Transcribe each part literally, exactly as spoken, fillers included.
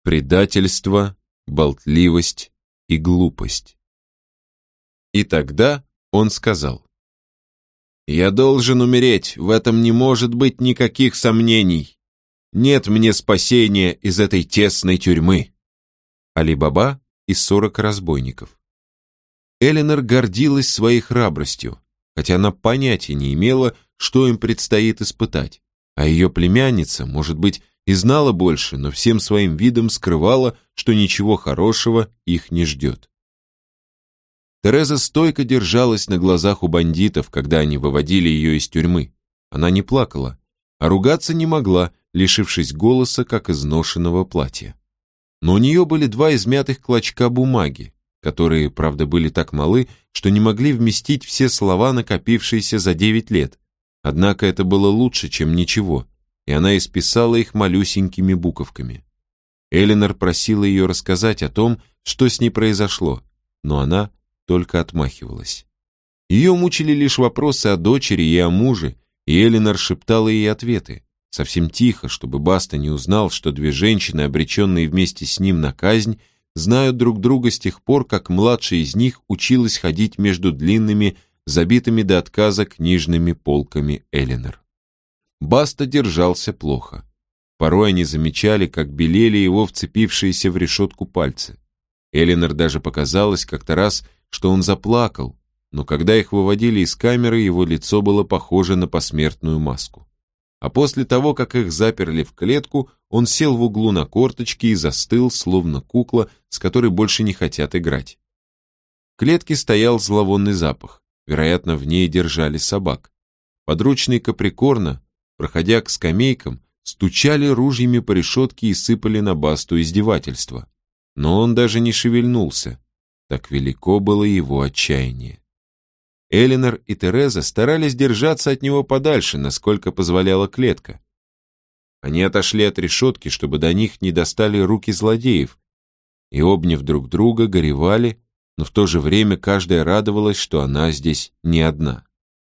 предательство, болтливость и глупость. И тогда он сказал: «Я должен умереть, в этом не может быть никаких сомнений. Нет мне спасения из этой тесной тюрьмы». Али-Баба и сорок разбойников. Эленор гордилась своей храбростью, хотя она понятия не имела, что им предстоит испытать, а ее племянница, может быть, и знала больше, но всем своим видом скрывала, что ничего хорошего их не ждет. Тереза стойко держалась на глазах у бандитов, когда они выводили ее из тюрьмы. Она не плакала, а ругаться не могла, лишившись голоса, как изношенного платья. Но у нее были два измятых клочка бумаги, которые, правда, были так малы, что не могли вместить все слова, накопившиеся за девять лет. Однако это было лучше, чем ничего, и она исписала их малюсенькими буковками. Эленор просила ее рассказать о том, что с ней произошло, но она только отмахивалась. Ее мучили лишь вопросы о дочери и о муже, и Эленор шептала ей ответы, совсем тихо, чтобы Баста не узнал, что две женщины, обреченные вместе с ним на казнь, знают друг друга с тех пор, как младшая из них училась ходить между длинными, забитыми до отказа книжными полками Эленор. Баста держался плохо. Порой они замечали, как белели его вцепившиеся в решетку пальцы. Эленор даже показалось как-то раз, что он заплакал, но когда их выводили из камеры, его лицо было похоже на посмертную маску. А после того, как их заперли в клетку, он сел в углу на корточки и застыл, словно кукла, с которой больше не хотят играть. В клетке стоял зловонный запах, вероятно, в ней держали собак. Подручные Каприкорна, проходя к скамейкам, стучали ружьями по решетке и сыпали на Басту издевательства. Но он даже не шевельнулся, так велико было его отчаяние. Эленор и Тереза старались держаться от него подальше, насколько позволяла клетка. Они отошли от решетки, чтобы до них не достали руки злодеев, и, обняв друг друга, горевали, но в то же время каждая радовалась, что она здесь не одна.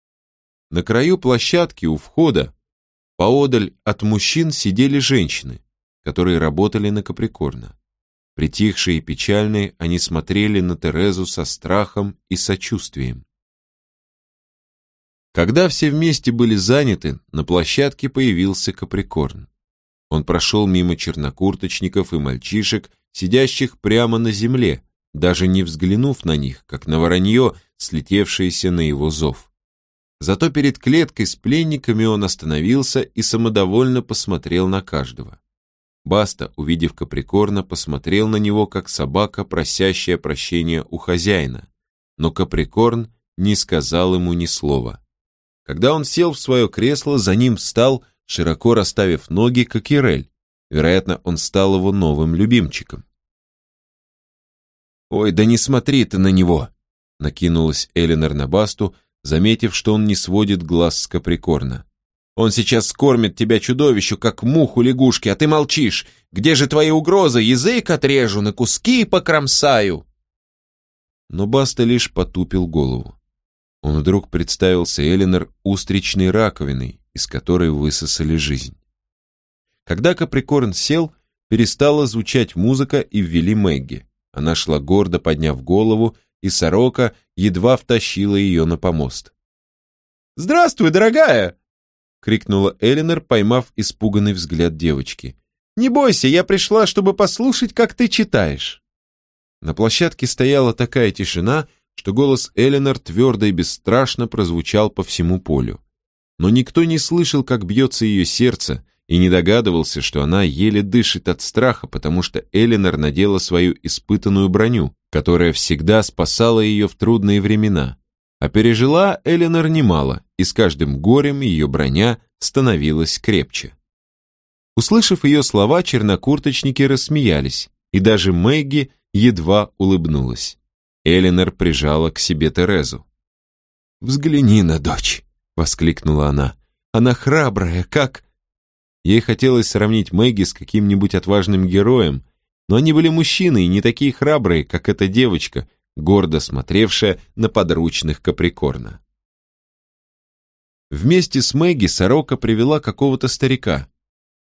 На краю площадки у входа, поодаль от мужчин, сидели женщины, которые работали на Каприкорна. Притихшие и печальные, они смотрели на Терезу со страхом и сочувствием. Когда все вместе были заняты, на площадке появился Каприкорн. Он прошел мимо чернокурточников и мальчишек, сидящих прямо на земле, даже не взглянув на них, как на воронье, слетевшееся на его зов. Зато перед клеткой с пленниками он остановился и самодовольно посмотрел на каждого. Баста, увидев Каприкорна, посмотрел на него, как собака, просящая прощения у хозяина, но Каприкорн не сказал ему ни слова. Когда он сел в свое кресло, за ним встал, широко расставив ноги, Кокерель. Вероятно, он стал его новым любимчиком. «Ой, да не смотри ты на него!» — накинулась Эленор на Басту, заметив, что он не сводит глаз с Каприкорна. «Он сейчас скормит тебя чудовищу, как муху лягушки, а ты молчишь. Где же твои угрозы? Язык отрежу, на куски покромсаю!» Но Баста лишь потупил голову. Он вдруг представился Эленор устричной раковиной, из которой высосали жизнь. Когда Каприкорн сел, перестала звучать музыка и ввели Мэгги. Она шла гордо, подняв голову, и сорока едва втащила ее на помост. «Здравствуй, дорогая!» — крикнула Эленор, поймав испуганный взгляд девочки. «Не бойся, я пришла, чтобы послушать, как ты читаешь». На площадке стояла такая тишина, что голос Эленор твердо и бесстрашно прозвучал по всему полю. Но никто не слышал, как бьется ее сердце, и не догадывался, что она еле дышит от страха, потому что Эленор надела свою испытанную броню, которая всегда спасала ее в трудные времена. А пережила Эленор немало, и с каждым горем ее броня становилась крепче. Услышав ее слова, чернокурточники рассмеялись, и даже Мэгги едва улыбнулась. Эленор прижала к себе Терезу. «Взгляни на дочь!» — воскликнула она. «Она храбрая, как...» Ей хотелось сравнить Мэгги с каким-нибудь отважным героем, но они были мужчины и не такие храбрые, как эта девочка, гордо смотревшая на подручных Каприкорна. Вместе с Мэгги сорока привела какого-то старика.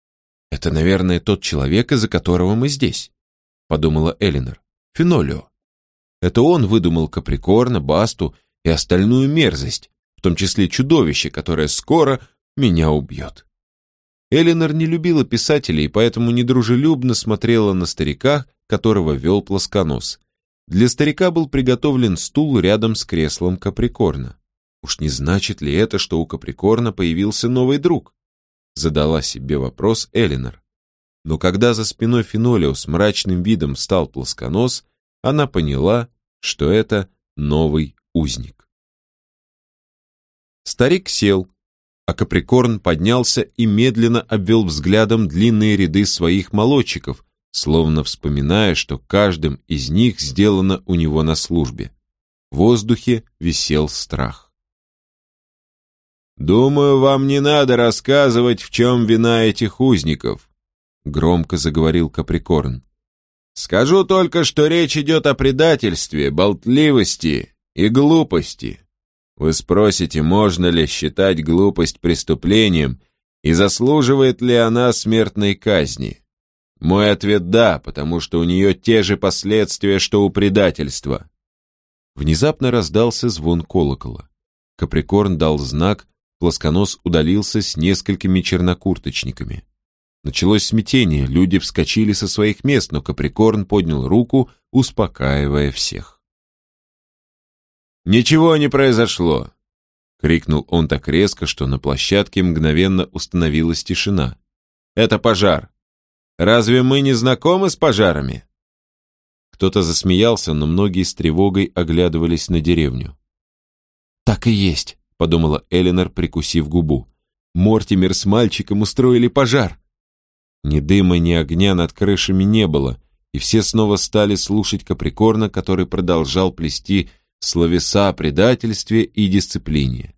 «Это, наверное, тот человек, из-за которого мы здесь», — подумала Элинор. «Фенолио. Это он выдумал Каприкорна, Басту и остальную мерзость, в том числе чудовище, которое скоро меня убьет». Элинор не любила писателей и поэтому недружелюбно смотрела на старика, которого вел Плосконос. Для старика был приготовлен стул рядом с креслом Каприкорна. Уж не значит ли это, что у Каприкорна появился новый друг? Задала себе вопрос Элинор. Но когда за спиной Фенолио с мрачным видом встал Плосконос, она поняла, что это новый узник. Старик сел, а Каприкорн поднялся и медленно обвел взглядом длинные ряды своих молодчиков, словно вспоминая, что каждым из них сделано у него на службе. В воздухе висел страх. «Думаю, вам не надо рассказывать, в чем вина этих узников», — громко заговорил Каприкорн. «Скажу только, что речь идет о предательстве, болтливости и глупости. Вы спросите, можно ли считать глупость преступлением и заслуживает ли она смертной казни? Мой ответ — да, потому что у нее те же последствия, что у предательства». Внезапно раздался звон колокола. Каприкорн дал знак, Плосконос удалился с несколькими чернокурточниками. Началось смятение, люди вскочили со своих мест, но Каприкорн поднял руку, успокаивая всех. «Ничего не произошло!» — крикнул он так резко, что на площадке мгновенно установилась тишина. «Это пожар! Разве мы не знакомы с пожарами?» Кто-то засмеялся, но многие с тревогой оглядывались на деревню. «Так и есть», — подумала Элинор, прикусив губу. «Мортимер с мальчиком устроили пожар». Ни дыма, ни огня над крышами не было, и все снова стали слушать Каприкорна, который продолжал плести словеса о предательстве и дисциплине.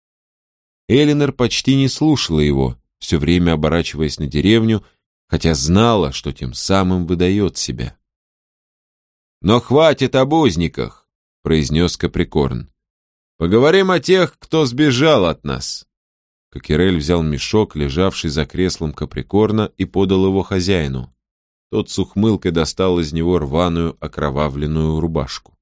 Элинор почти не слушала его, все время оборачиваясь на деревню, хотя знала, что тем самым выдает себя. «Но хватит об узниках», — произнес Каприкорн. «Поговорим о тех, кто сбежал от нас». Кокерель взял мешок, лежавший за креслом Каприкорна, и подал его хозяину. Тот с ухмылкой достал из него рваную окровавленную рубашку.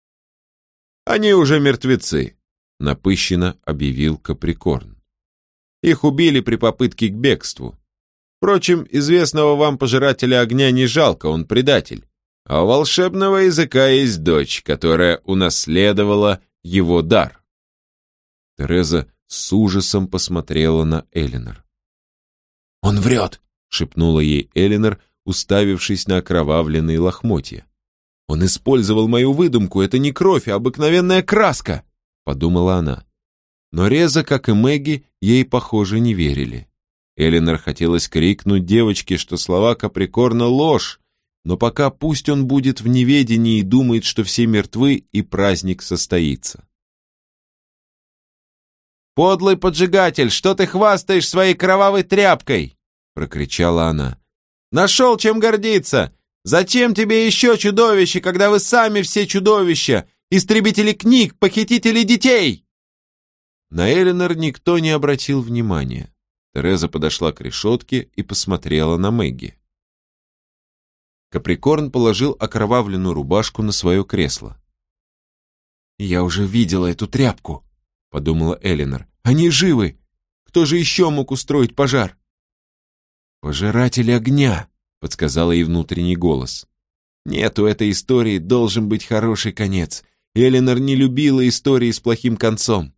«Они уже мертвецы», — напыщенно объявил Каприкорн. «Их убили при попытке к бегству. Впрочем, известного вам пожирателя огня не жалко, он предатель. А у волшебного языка есть дочь, которая унаследовала его дар». Тереза с ужасом посмотрела на Элинор. «Он врет!» — шепнула ей Элинор, уставившись на окровавленные лохмотья. «Он использовал мою выдумку, это не кровь, а обыкновенная краска!» — подумала она. Но Реза, как и Мэгги, ей, похоже, не верили. Элинор хотелось крикнуть девочке, что слова Каприкорна — ложь, но пока пусть он будет в неведении и думает, что все мертвы и праздник состоится. «Подлый поджигатель, что ты хвастаешь своей кровавой тряпкой?» — прокричала она. «Нашел чем гордиться! Зачем тебе еще чудовище, когда вы сами все чудовища, истребители книг, похитители детей?» На Элинор никто не обратил внимания. Тереза подошла к решетке и посмотрела на Мэгги. Каприкорн положил окровавленную рубашку на свое кресло. «Я уже видела эту тряпку», — подумала Элинор. «Они живы! Кто же еще мог устроить пожар?» «Пожиратель огня», — подсказал ей внутренний голос. «Нет, у этой истории должен быть хороший конец. Элинор не любила истории с плохим концом».